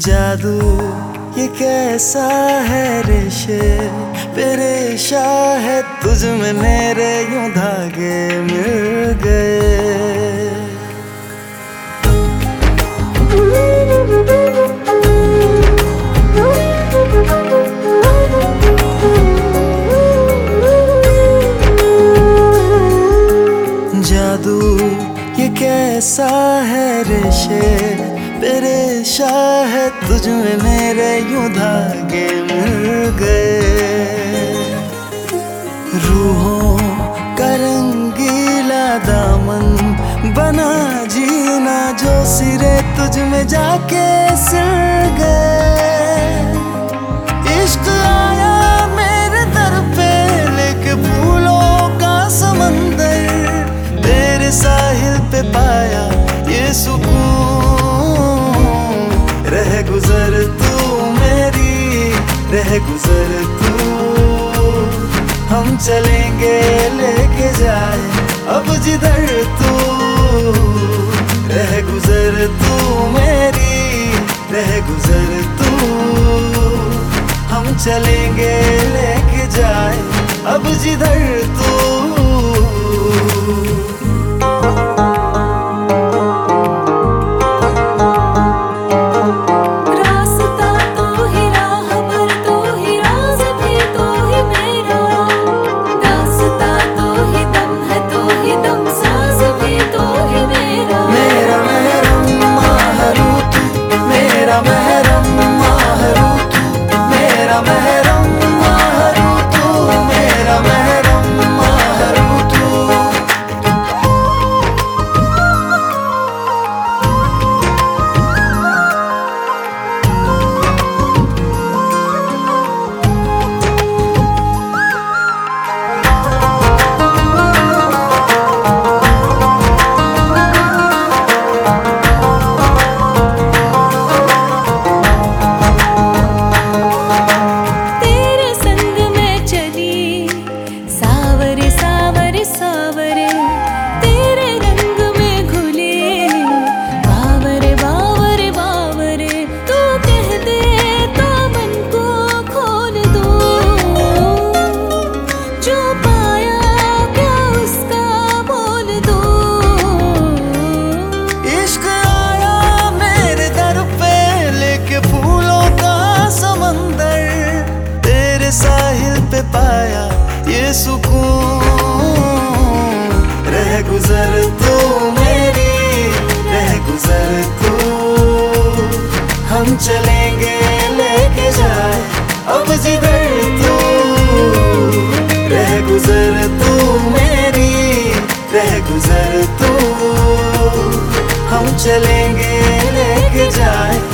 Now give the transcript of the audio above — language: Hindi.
जादू ये कैसा है रेशे पेरेशा है तुझ में मेरे यूं धागे मिल गए। जादू ये कैसा है रेशे पेरेशा है तुझ में मेरे यूं धागे मिल गए। रूहों का रंगीला दामन बना जीना जो सिरे तुझ में जाके सिल गए। इश्क आया मेरे दर पे लेके फूलों का समंदर तेरे साहिल पे पाया ये सुकून। रह गुजर तू मेरी रह गुजर तू हम चलेंगे लेके जाए अब जिधर तू। रह गुजर तू मेरी रह गुजर तू हम चलेंगे लेके जाए अब जिधर तू। साहिल पे पाया ये सुकून। रह गुजर तू मेरी रह गुजर तू हम चलेंगे लेके जाए अब जिधर तू। रह गुजर तू मेरी रह गुजर तू हम चलेंगे लेके जाए